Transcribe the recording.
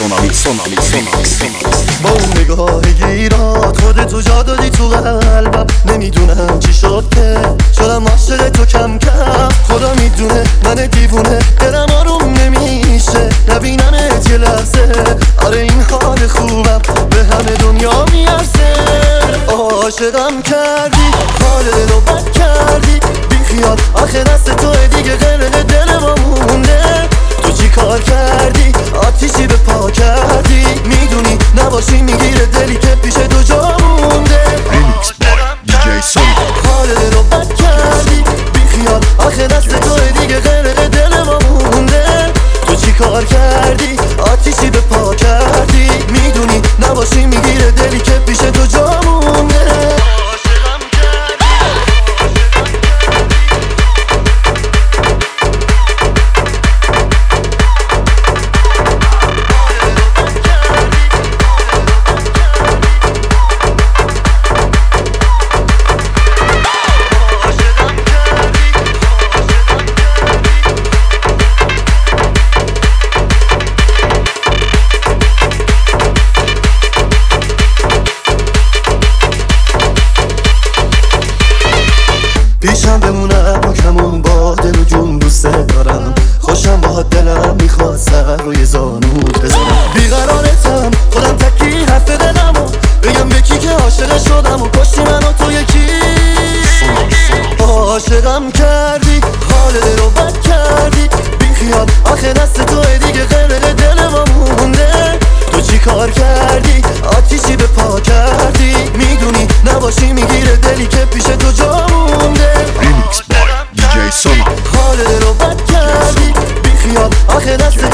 با اون نگاه گیرات خودتو جا دادی تو قلبم. نمیدونم چی شد که شدم عاشق تو کم کم. خدا میدونه من دیوونه دلم آروم نمیشه نبینمت یه لحظه. آره این حال خوبم به همه دنیا میارزه. عاشقم کردی حال دلو بد کردی بی خیال آخه دست توه دیگه غرق دل ما مونده. تو چی کار کردی آتیشی به پا کردی میدونی نباشی میگیره دلی که پیش تو جا مونده. حال دلو بد کردی بی خیال آخه دست توه دیگه غرق دل ما مونده. تو چی کار کردی آتیشی به پا کردی میدونی نباشی میگیره دلی که پیش تو جا مونده. پیشم بمونم کمون با دل و جون دوست دارم. خوشم با دلم میخواد سر روی زانوت بذارم. بیقرارتم خودم تکی حرف دلمو بگم به کی که عاشق شدم و کشتی منو تو یکی. عاشقم کردی حال دلو بد کردی بی خیال آخه دست توه دیگه غرق دل ما مونده. تو چی کار کردی آتیشی به پا کردی میدونی نباشی میگیره دلی که پیش تو جا مونده. حال دلو بد کردی بی خیال آخه دست